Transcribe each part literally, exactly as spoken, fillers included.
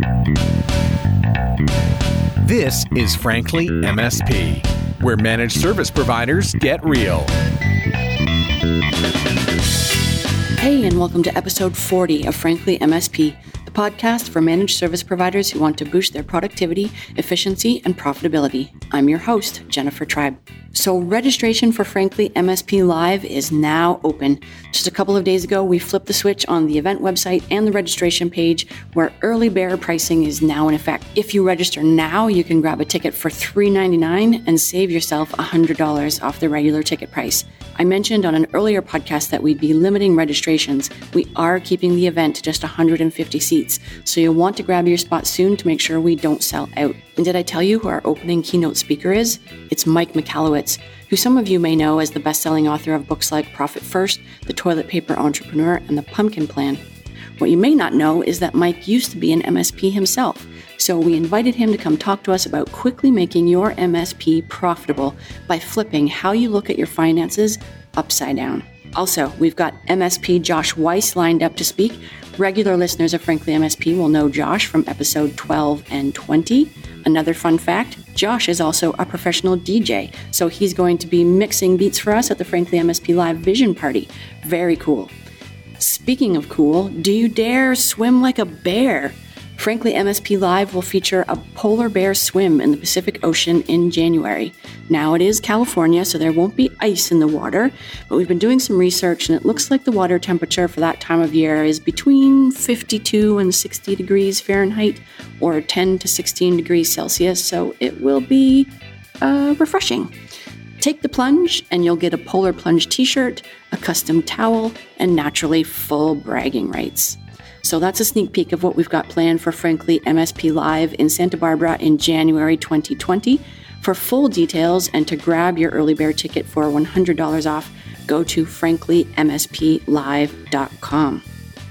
This is Frankly M S P, where managed service providers get real. Hey, and welcome to episode forty of Frankly M S P, the podcast for managed service providers who want to boost their productivity, efficiency, and profitability. I'm your host, Jennifer Tribe. So registration for Frankly M S P Live is now open. Just a couple of days ago, we flipped the switch on the event website and the registration page where early bear pricing is now in effect. If you register now, you can grab a ticket for three dollars and ninety-nine cents and save yourself one hundred dollars off the regular ticket price. I mentioned on an earlier podcast that we'd be limiting registrations. We are keeping the event to just one hundred fifty seats, so you'll want to grab your spot soon to make sure we don't sell out. And did I tell you who our opening keynote speaker is? It's Mike Michalowicz, who some of you may know as the best-selling author of books like Profit First, The Toilet Paper Entrepreneur, and The Pumpkin Plan. What you may not know is that Mike used to be an M S P himself, so we invited him to come talk to us about quickly making your M S P profitable by flipping how you look at your finances upside down. Also, we've got M S P Josh Weiss lined up to speak. Regular listeners of Frankly M S P will know Josh from episode twelve and twenty. Another fun fact, Josh is also a professional D J, so he's going to be mixing beats for us at the Frankly M S P Live Vision Party. Very cool. Speaking of cool, do you dare swim like a bear? Frankly M S P Live will feature a polar bear swim in the Pacific Ocean in January. Now it is California, so there won't be ice in the water, but we've been doing some research and it looks like the water temperature for that time of year is between fifty-two and sixty degrees Fahrenheit or ten to sixteen degrees Celsius, so it will be uh, refreshing. Take the plunge and you'll get a Polar Plunge t-shirt, a custom towel, and naturally full bragging rights. So that's a sneak peek of what we've got planned for Frankly M S P Live in Santa Barbara in January twenty twenty. For full details and to grab your early bear ticket for one hundred dollars off, go to frankly m s p live dot com.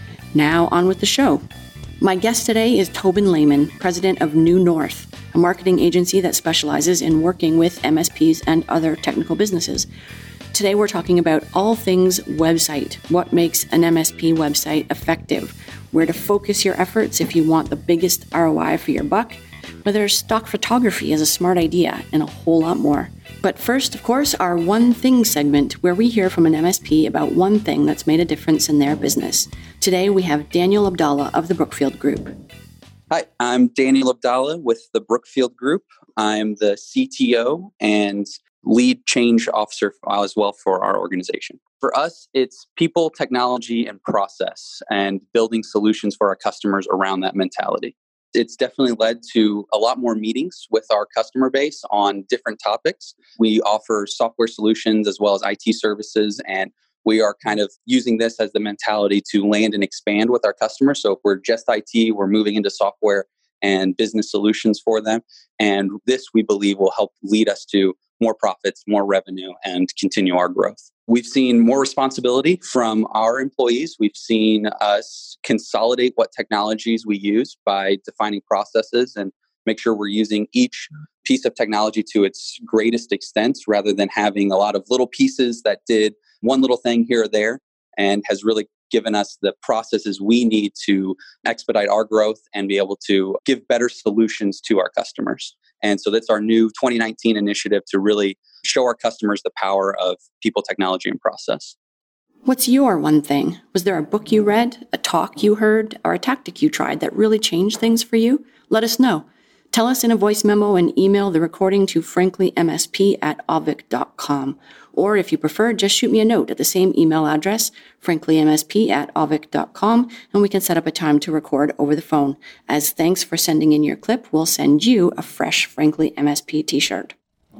Now on with the show. My guest today is Tobin Lehman, president of New North, a marketing agency that specializes in working with M S Ps and other technical businesses. Today we're talking about all things website, what makes an M S P website effective, where to focus your efforts if you want the biggest R O I for your buck, whether stock photography is a smart idea, and a whole lot more. But first, of course, our One Thing segment, where we hear from an M S P about one thing that's made a difference in their business. Today we have Daniel Abdallah of the Brookfield Group. Hi, I'm Daniel Abdallah with the Brookfield Group. I'm the C T O and lead change officer as well for our organization. For us, it's people, technology, and process, and building solutions for our customers around that mentality. It's definitely led to a lot more meetings with our customer base on different topics. We offer software solutions as well as I T services, and we are kind of using this as the mentality to land and expand with our customers. So if we're just I T, we're moving into software and business solutions for them. And this, we believe, will help lead us to more profits, more revenue, and continue our growth. We've seen more responsibility from our employees. We've seen us consolidate what technologies we use by defining processes and make sure we're using each piece of technology to its greatest extent rather than having a lot of little pieces that did one little thing here or there, and has really given us the processes we need to expedite our growth and be able to give better solutions to our customers. And so that's our new twenty nineteen initiative to really show our customers the power of people, technology, and process. What's your one thing? Was there a book you read, a talk you heard, or a tactic you tried that really changed things for you? Let us know. Tell us in a voice memo and email the recording to frankly m s p at avic dot com. Or if you prefer, just shoot me a note at the same email address, frankly m s p at avic dot com, and we can set up a time to record over the phone. As thanks for sending in your clip, we'll send you a fresh Frankly M S P t-shirt.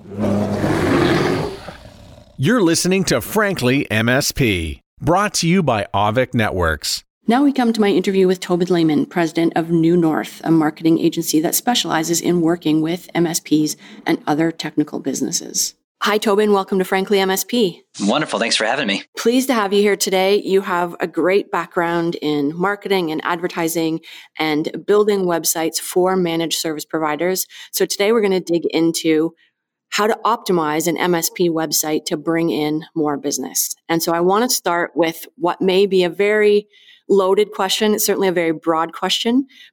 You're listening to Frankly M S P, brought to you by Avic Networks. Now we come to my interview with Tobin Lehman, president of New North, a marketing agency that specializes in working with M S Ps and other technical businesses. Hi, Tobin. Welcome to Frankly M S P. Wonderful. Thanks for having me. Pleased to have you here today. You have a great background in marketing and advertising and building websites for managed service providers. So today we're going to dig into how to optimize an M S P website to bring in more business. And so I want to start with what may be a very loaded question. It's certainly a very broad question, but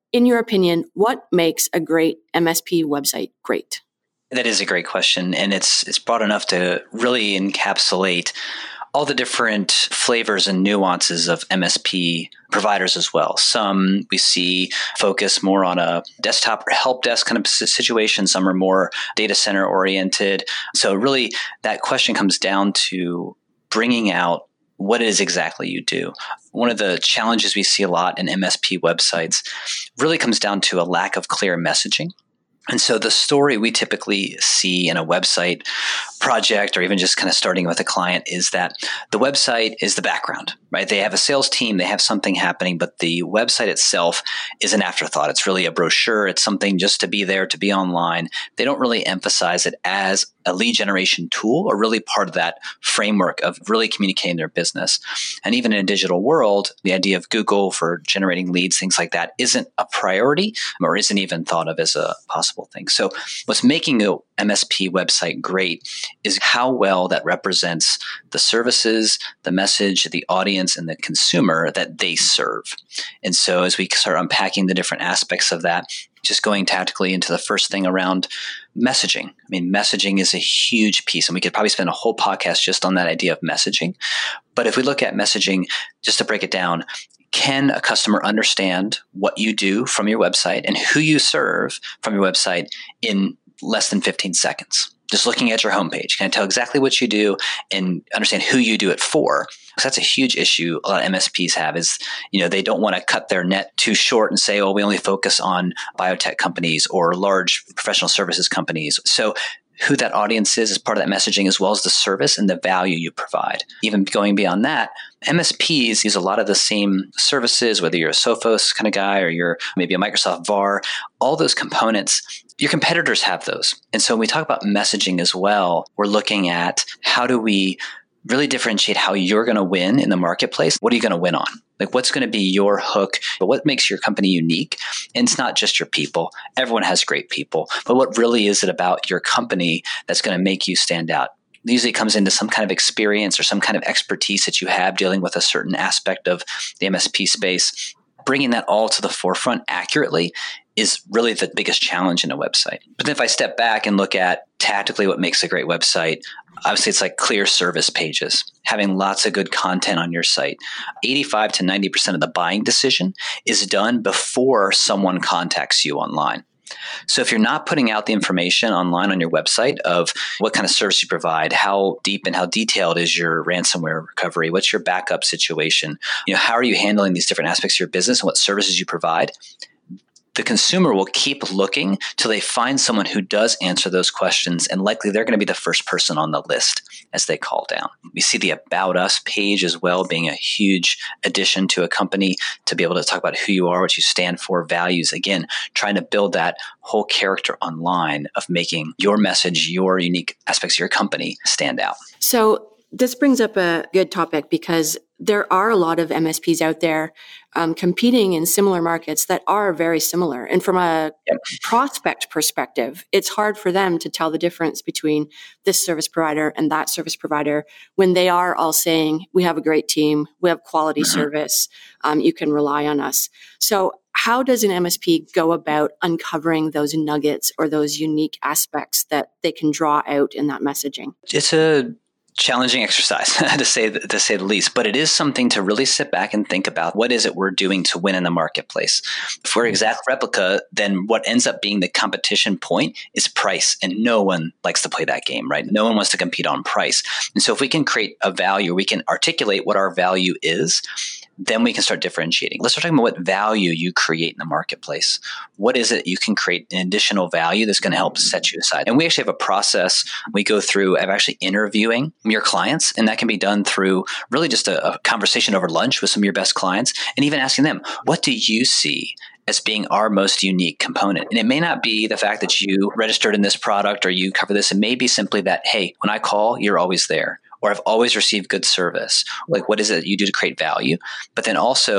in your opinion, what makes a great M S P website great? That is a great question. And it's it's broad enough to really encapsulate all the different flavors and nuances of M S P providers as well. Some we see focus more on a desktop or help desk kind of situation. Some are more data center oriented. So really that question comes down to bringing out what it is exactly you do. One of the challenges we see a lot in M S P websites really comes down to a lack of clear messaging. And so the story we typically see in a website project or even just kind of starting with a client is that the website is the background, right? They have a sales team, they have something happening, but the website itself is an afterthought. It's really a brochure. It's something just to be there, to be online. They don't really emphasize it as a lead generation tool or really part of that framework of really communicating their business. And even in a digital world, the idea of Google for generating leads, things like that, isn't a priority or isn't even thought of as a possible thing. So what's making a M S P website great is how well that represents the services, the message, the audience, and the consumer that they serve. And so as we start unpacking the different aspects of that, just going tactically into the first thing around messaging. I mean, messaging is a huge piece, and we could probably spend a whole podcast just on that idea of messaging. But if we look at messaging, just to break it down, can a customer understand what you do from your website and who you serve from your website in less than fifteen seconds? Just looking at your homepage, can I tell exactly what you do and understand who you do it for? Because that's a huge issue a lot of M S Ps have is, you know, they don't want to cut their net too short and say, oh, we only focus on biotech companies or large professional services companies. So who that audience is is part of that messaging, as well as the service and the value you provide. Even going beyond that, M S Ps use a lot of the same services, whether you're a Sophos kind of guy or you're maybe a Microsoft V A R, all those components. Your competitors have those. And so when we talk about messaging as well, we're looking at how do we really differentiate how you're going to win in the marketplace. What are you going to win on? Like, what's going to be your hook? But what makes your company unique? And it's not just your people. Everyone has great people. But what really is it about your company that's going to make you stand out? Usually it comes into some kind of experience or some kind of expertise that you have dealing with a certain aspect of the M S P space. Bringing that all to the forefront accurately is really the biggest challenge in a website. But then if I step back and look at tactically what makes a great website, obviously it's like clear service pages, having lots of good content on your site. eighty-five to ninety percent of the buying decision is done before someone contacts you online. So if you're not putting out the information online on your website of what kind of service you provide, how deep and how detailed is your ransomware recovery, what's your backup situation, you know, how are you handling these different aspects of your business and what services you provide, the consumer will keep looking till they find someone who does answer those questions, and likely they're going to be the first person on the list as they call down. We see the About Us page as well being a huge addition to a company to be able to talk about who you are, what you stand for, values. Again, trying to build that whole character online of making your message, your unique aspects of your company stand out. So this brings up a good topic because there are a lot of M S Ps out there um, competing in similar markets that are very similar. And from a yep. prospect perspective, it's hard for them to tell the difference between this service provider and that service provider when they are all saying, we have a great team, we have quality mm-hmm. service, um, you can rely on us. So how does an M S P go about uncovering those nuggets or those unique aspects that they can draw out in that messaging? It's a challenging exercise to say to say the least, but it is something to really sit back and think about. What is it we're doing to win in the marketplace? If we're Exact Replica, then what ends up being the competition point is price, and no one likes to play that game, right? No one wants to compete on price. And so if we can create a value, we can articulate what our value is, then we can start differentiating. Let's start talking about what value you create in the marketplace. What is it you can create an additional value that's going to help set you aside? And we actually have a process we go through of actually interviewing your clients, and that can be done through really just a, a conversation over lunch with some of your best clients, and even asking them, what do you see as being our most unique component? And it may not be the fact that you registered in this product or you cover this. It may be simply that, hey, when I call, you're always there. Or I've always received good service. Like, what is it you do to create value? But then also,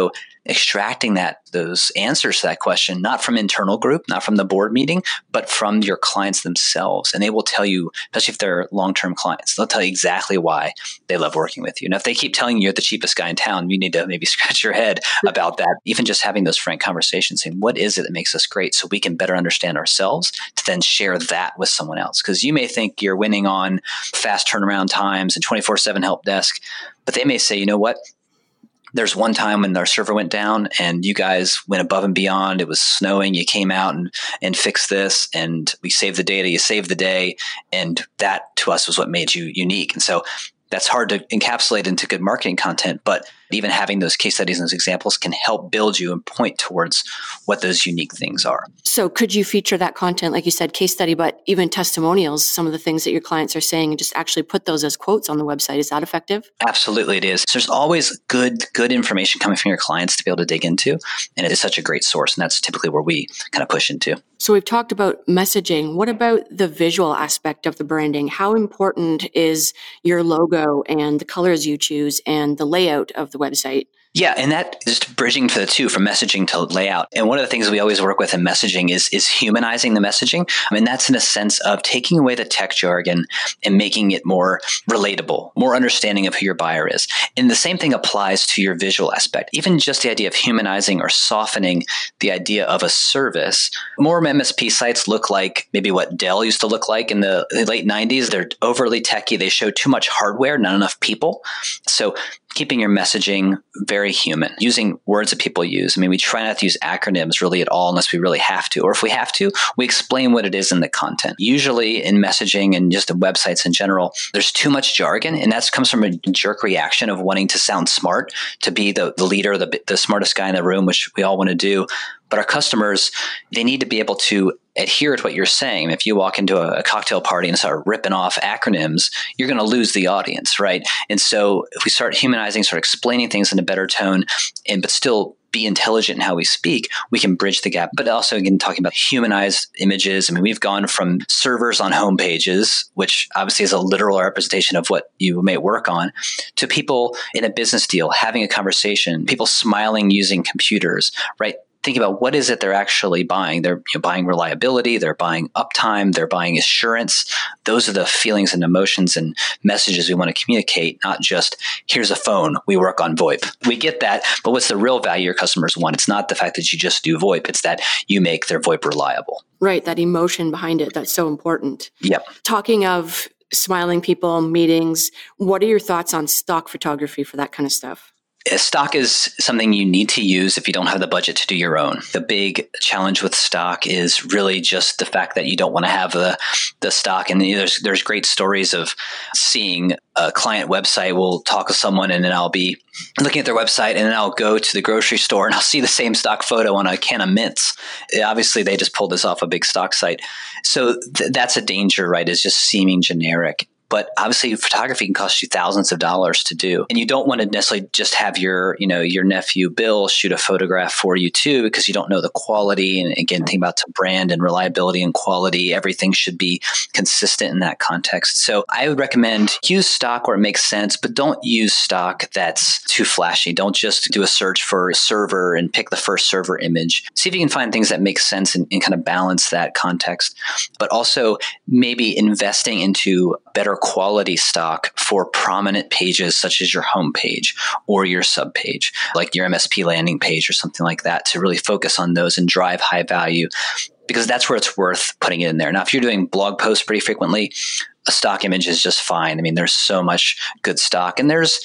extracting that those answers to that question, not from internal group, not from the board meeting, but from your clients themselves. And they will tell you, especially if they're long-term clients, they'll tell you exactly why they love working with you. And if they keep telling you you're the cheapest guy in town, you need to maybe scratch your head about that. Even just having those frank conversations, saying, what is it that makes us great, so we can better understand ourselves to then share that with someone else. Because you may think you're winning on fast turnaround times and twenty-four seven help desk, but they may say, you know what? There's one time when our server went down and you guys went above and beyond. It was snowing. You came out and, and fixed this, and we saved the data. You saved the day. And that to us was what made you unique. And so that's hard to encapsulate into good marketing content, but even having those case studies and those examples can help build you and point towards what those unique things are. So could you feature that content, like you said, case study, but even testimonials, some of the things that your clients are saying, and just actually put those as quotes on the website? Is that effective? Absolutely, it is. So there's always good, good information coming from your clients to be able to dig into. And it is such a great source. And that's typically where we kind of push into. So we've talked about messaging. What about the visual aspect of the branding? How important is your logo and the colors you choose and the layout of the website? Yeah, and that just bridging to the two, from messaging to layout. And one of the things we always work with in messaging is is humanizing the messaging. I mean, that's in a sense of taking away the tech jargon and making it more relatable, more understanding of who your buyer is. And the same thing applies to your visual aspect. Even just the idea of humanizing or softening the idea of a service. More M S P sites look like maybe what Dell used to look like in the late nineties. They're overly techy. They show too much hardware, not enough people. So keeping your messaging very human, using words that people use. I mean, we try not to use acronyms really at all unless we really have to. Or if we have to, we explain what it is in the content. Usually in messaging and just in websites in general, there's too much jargon, and that comes from a jerk reaction of wanting to sound smart, to be the, the leader, the, the smartest guy in the room, which we all want to do. But our customers, they need to be able to adhere to what you're saying. If you walk into a, a cocktail party and start ripping off acronyms, you're going to lose the audience, right? And so if we start humanizing, start explaining things in a better tone, and but still be intelligent in how we speak, we can bridge the gap. But also, again, talking about humanized images. I mean, we've gone from servers on home pages, which obviously is a literal representation of what you may work on, to people in a business deal having a conversation, people smiling using computers, right? Think about what is it they're actually buying. They're you know, buying reliability, they're buying uptime, they're buying assurance. Those are the feelings and emotions and messages we want to communicate, not just, here's a phone, we work on VoIP. We get that, but what's the real value your customers want? It's not the fact that you just do VoIP, it's that you make their VoIP reliable. Right, that emotion behind it, that's so important. Yep. Talking of smiling people, meetings, what are your thoughts on stock photography for that kind of stuff? Stock is something you need to use if you don't have the budget to do your own. The big challenge with stock is really just the fact that you don't want to have the the stock. And there's there's great stories of seeing a client website. We'll talk with someone and then I'll be looking at their website and then I'll go to the grocery store and I'll see the same stock photo on a can of mints. Obviously, they just pulled this off a big stock site. So th- that's a danger, right? Is just seeming generic. But obviously, photography can cost you thousands of dollars to do. And you don't want to necessarily just have your, you know, your nephew Bill shoot a photograph for you too, because you don't know the quality. And again, think about the brand and reliability and quality. Everything should be consistent in that context. So I would recommend use stock where it makes sense, but don't use stock that's too flashy. Don't just do a search for a server and pick the first server image. See if you can find things that make sense and, and kind of balance that context. But also maybe investing into better quality stock for prominent pages such as your home page or your sub page, like your M S P landing page or something like that, to really focus on those and drive high value, because that's where it's worth putting it in there. Now, if you're doing blog posts pretty frequently, a stock image is just fine. I mean, there's so much good stock, and there's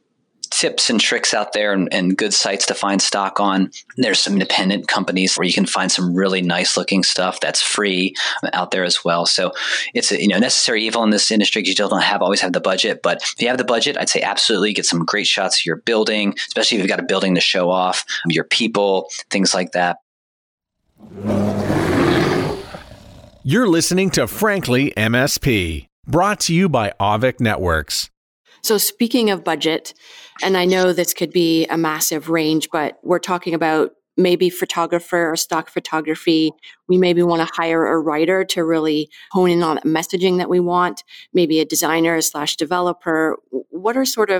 tips and tricks out there and, and good sites to find stock on. There's some independent companies where you can find some really nice looking stuff that's free out there as well. So it's a you know necessary evil in this industry because you still don't have always have the budget. But if you have the budget, I'd say absolutely get some great shots of your building, especially if you've got a building to show off, your people, things like that. You're listening to Frankly M S P, brought to you by Auvik Networks. So speaking of budget, and I know this could be a massive range, but we're talking about maybe photographer or stock photography. We maybe want to hire a writer to really hone in on messaging that we want, maybe a designer slash developer. What are sort of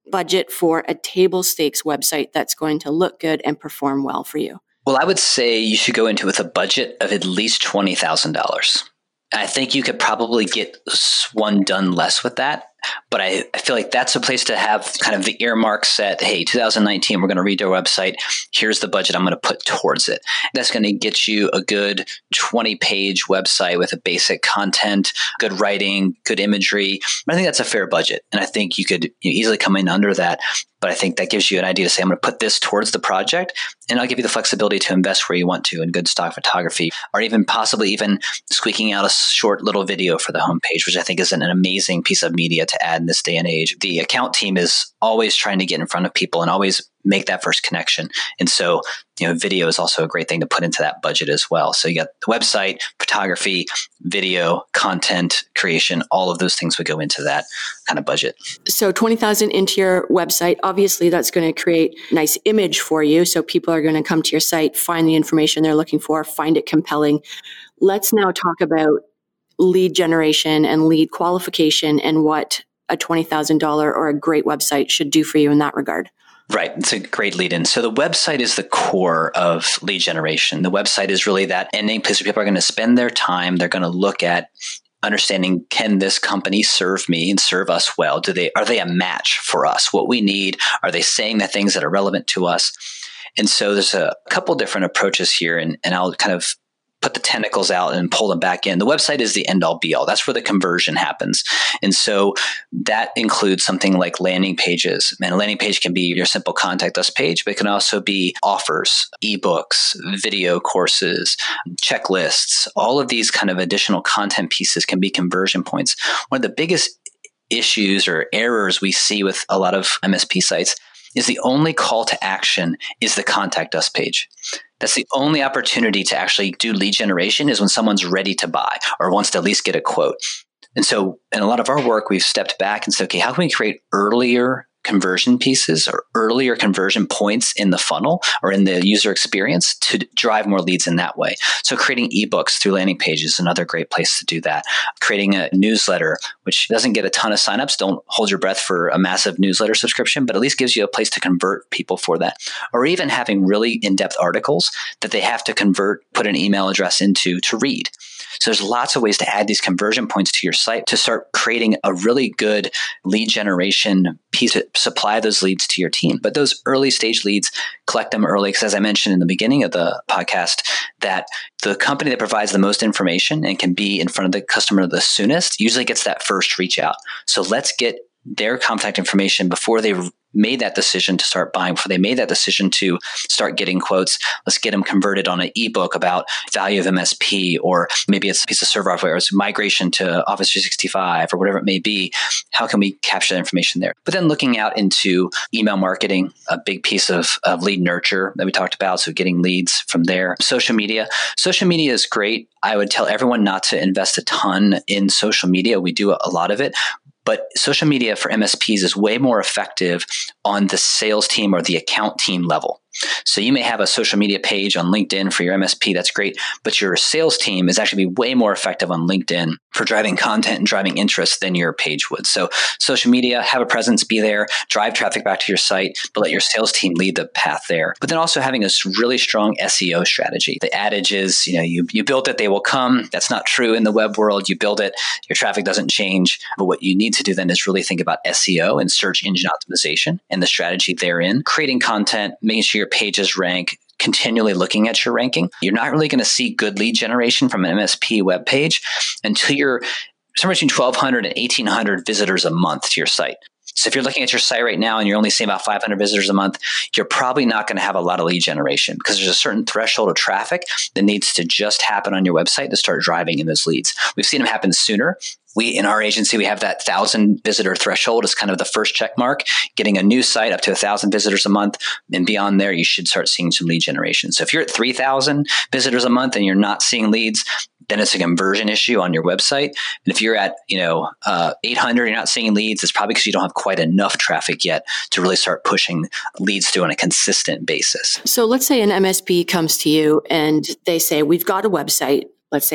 budget for a table stakes website that's going to look good and perform well for you? Well, I would say you should go into it with a budget of at least twenty thousand dollars. I think you could probably get one done less with that. But I, I feel like that's a place to have kind of the earmark set. Hey, two thousand nineteen, we're going to redo our website. Here's the budget I'm going to put towards it. That's going to get you a good twenty page website with a basic content, good writing, good imagery. I think that's a fair budget. And I think you could you know, easily come in under that. But I think that gives you an idea to say, I'm going to put this towards the project, and I'll give you the flexibility to invest where you want to in good stock photography, or even possibly even squeaking out a short little video for the homepage, which I think is an, an amazing piece of media to add in this day and age. The account team is always trying to get in front of people and always make that first connection. And so, you know, video is also a great thing to put into that budget as well. So you got the website, photography, video, content creation, all of those things would go into that kind of budget. So twenty thousand into your website, obviously that's going to create a nice image for you. So people are going to come to your site, find the information they're looking for, find it compelling. Let's now talk about lead generation and lead qualification and what a twenty thousand dollars or a great website should do for you in that regard. Right. It's a great lead in. So the website is the core of lead generation. The website is really that ending place where people are going to spend their time. They're going to look at understanding, can this company serve me and serve us well? Do they, are they a match for us? What we need? Are they saying the things that are relevant to us? And so there's a couple different approaches here, and, and I'll kind of put the tentacles out and pull them back in. The website is the end all be all. That's where the conversion happens. And so that includes something like landing pages. And a landing page can be your simple contact us page, but it can also be offers, ebooks, video courses, checklists. All of these kind of additional content pieces can be conversion points. One of the biggest issues or errors we see with a lot of M S P sites is the only call to action is the contact us page. That's the only opportunity to actually do lead generation is when someone's ready to buy or wants to at least get a quote. And so in a lot of our work, we've stepped back and said, okay, how can we create earlier conversion pieces or earlier conversion points in the funnel or in the user experience to drive more leads in that way? So creating ebooks through landing pages is another great place to do that. Creating a newsletter, which doesn't get a ton of signups. Don't hold your breath for a massive newsletter subscription, but at least gives you a place to convert people for that. Or even having really in-depth articles that they have to convert, put an email address into to read. So there's lots of ways to add these conversion points to your site to start creating a really good lead generation piece, supply those leads to your team. But those early stage leads, collect them early, because as I mentioned in the beginning of the podcast, that the company that provides the most information and can be in front of the customer the soonest usually gets that first reach out. So let's get their contact information before they made that decision to start buying, before they made that decision to start getting quotes. Let's get them converted on an ebook about value of M S P, or maybe it's a piece of server software, or it's migration to Office three sixty-five or whatever it may be. How can we capture that information there? But then looking out into email marketing, a big piece of, of lead nurture that we talked about. So getting leads from there. Social media. Social media is great. I would tell everyone not to invest a ton in social media. We do a lot of it. But social media for M S Ps is way more effective on the sales team or the account team level. So you may have a social media page on LinkedIn for your M S P. That's great. But your sales team is actually be way more effective on LinkedIn for driving content and driving interest than your page would. So social media, have a presence, be there, drive traffic back to your site, but let your sales team lead the path there. But then also having a really strong S E O strategy. The adage is, you know, you, you build it, they will come. That's not true in the web world. You build it, your traffic doesn't change. But what you need to do then is really think about S E O and search engine optimization and the strategy therein, creating content, making sure your pages rank, continually looking at your ranking. You're not really going to see good lead generation from an M S P web page until you're somewhere between twelve hundred and eighteen hundred visitors a month to your site. So if you're looking at your site right now and you're only seeing about five hundred visitors a month, you're probably not going to have a lot of lead generation because there's a certain threshold of traffic that needs to just happen on your website to start driving in those leads. We've seen them happen sooner. We, in our agency, we have that thousand visitor threshold as kind of the first check mark. Getting a new site up to a thousand visitors a month, and beyond there, you should start seeing some lead generation. So if you're at three thousand visitors a month and you're not seeing leads, then it's a conversion issue on your website. And if you're at, you know, uh, eight hundred, you're not seeing leads, it's probably because you don't have quite enough traffic yet to really start pushing leads through on a consistent basis. So let's say an M S P comes to you and they say, we've got a website, let's say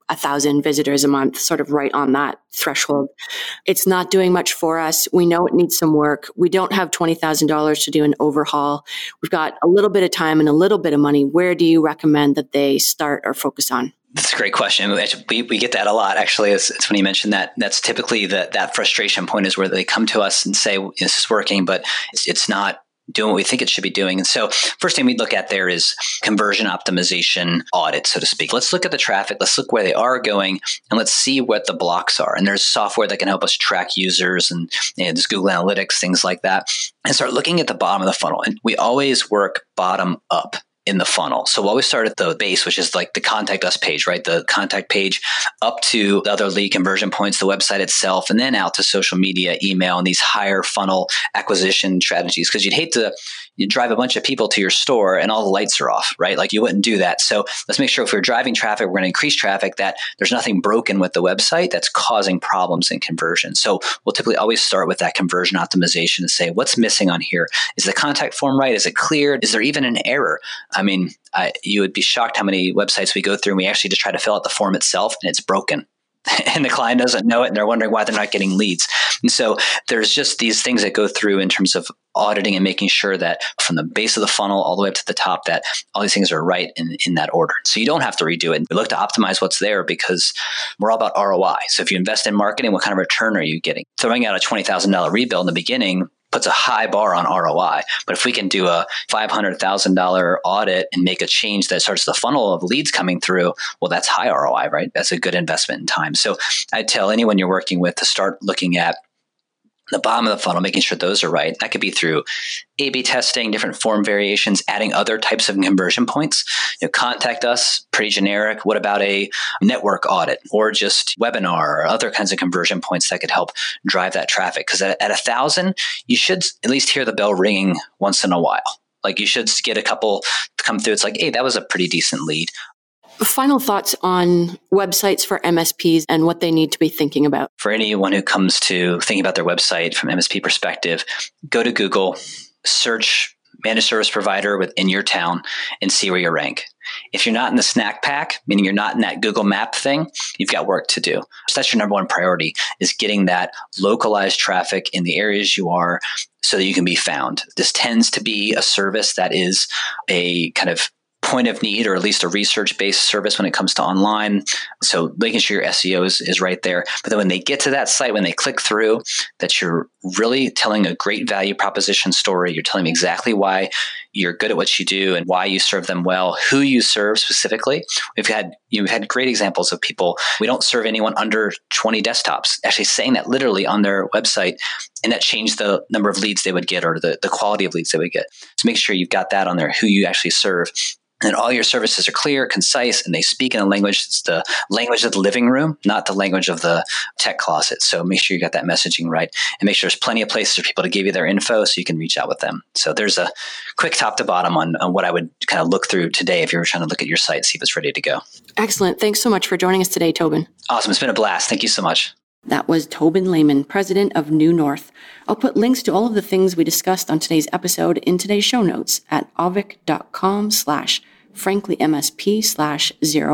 a thousand visitors a month, sort of right on that threshold. It's not doing much for us. We know it needs some work. We don't have twenty thousand dollars to do an overhaul. We've got a little bit of time and a little bit of money. Where do you recommend that they start or focus on? That's a great question. We we get that a lot, actually. It's, it's when you mentioned that. That's typically the, that frustration point is where they come to us and say, this is working, but it's, it's not doing what we think it should be doing. And so first thing we look at there is conversion optimization audit, so to speak. Let's look at the traffic. Let's look where they are going, and let's see what the blocks are. And there's software that can help us track users, and you know, there's Google Analytics, things like that, and start looking at the bottom of the funnel. And we always work bottom up in the funnel. So while we start at the base, which is like the contact us page, right? The contact page up to the other lead conversion points, the website itself, and then out to social media, email, and these higher funnel acquisition strategies. Because you'd hate to you drive a bunch of people to your store and all the lights are off, right? Like you wouldn't do that. So let's make sure if we're driving traffic, we're going to increase traffic, that there's nothing broken with the website that's causing problems in conversion. So we'll typically always start with that conversion optimization and say, what's missing on here? Is the contact form right? Is it cleared? Is there even an error? I mean, I, you would be shocked how many websites we go through and we actually just try to fill out the form itself and it's broken. And the client doesn't know it and they're wondering why they're not getting leads. And so there's just these things that go through in terms of auditing and making sure that from the base of the funnel all the way up to the top, that all these things are right in, in that order. So you don't have to redo it. We look to optimize what's there because we're all about R O I. So if you invest in marketing, what kind of return are you getting? Throwing out a twenty thousand dollars rebuild in the beginning puts a high bar on R O I. But if we can do a five hundred thousand dollars audit and make a change that starts the funnel of leads coming through, well, that's high R O I, right? That's a good investment in time. So I tell anyone you're working with to start looking at the bottom of the funnel, making sure those are right. That could be through A B testing, different form variations, adding other types of conversion points. You know, contact us, pretty generic. What about a network audit or just webinar or other kinds of conversion points that could help drive that traffic? Because at, at a thousand, you should at least hear the bell ringing once in a while. Like you should get a couple come through. It's like, hey, that was a pretty decent lead. Final thoughts on websites for M S Ps and what they need to be thinking about. For anyone who comes to thinking about their website from M S P perspective, go to Google, search managed service provider within your town and see where you rank. If you're not in the snack pack, meaning you're not in that Google map thing, you've got work to do. So that's your number one priority, is getting that localized traffic in the areas you are so that you can be found. This tends to be a service that is a kind of point of need, or at least a research-based service when it comes to online. So making sure your S E O is, is right there. But then when they get to that site, when they click through, that you're really telling a great value proposition story. You're telling them exactly why you're good at what you do and why you serve them well, who you serve specifically. We've had you've had great examples of people. We don't serve anyone under twenty desktops, actually saying that literally on their website, and that changed the number of leads they would get or the, the quality of leads they would get. So make sure you've got that on there, who you actually serve. And all your services are clear, concise, and they speak in a language that's the language of the living room, not the language of the tech closet. So make sure you got that messaging right, and make sure there's plenty of places for people to give you their info so you can reach out with them. So there's a quick top to bottom on, on what I would kind of look through today if you were trying to look at your site, see if it's ready to go. Excellent. Thanks so much for joining us today, Tobin. Awesome. It's been a blast. Thank you so much. That was Tobin Lehman, president of New North. I'll put links to all of the things we discussed on today's episode in today's show notes at auvik.com slash franklymsp slash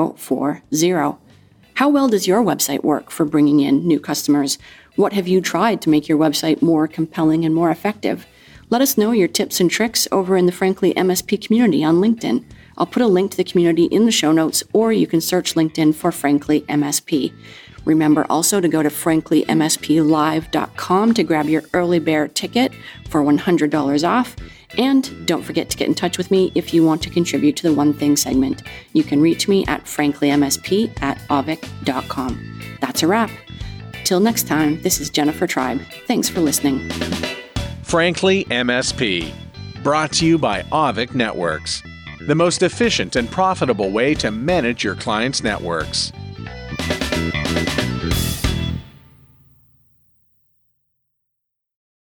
040. How well does your website work for bringing in new customers? What have you tried to make your website more compelling and more effective? Let us know your tips and tricks over in the Frankly M S P community on LinkedIn. I'll put a link to the community in the show notes, or you can search LinkedIn for Frankly M S P. Remember also to go to frankly m s p live dot com to grab your early bear ticket for one hundred dollars off. And don't forget to get in touch with me if you want to contribute to the One Thing segment. You can reach me at franklymsp at auvik dot com. That's a wrap. Till next time, this is Jennifer Tribe. Thanks for listening. Frankly M S P, brought to you by Auvik Networks, the most efficient and profitable way to manage your clients' networks.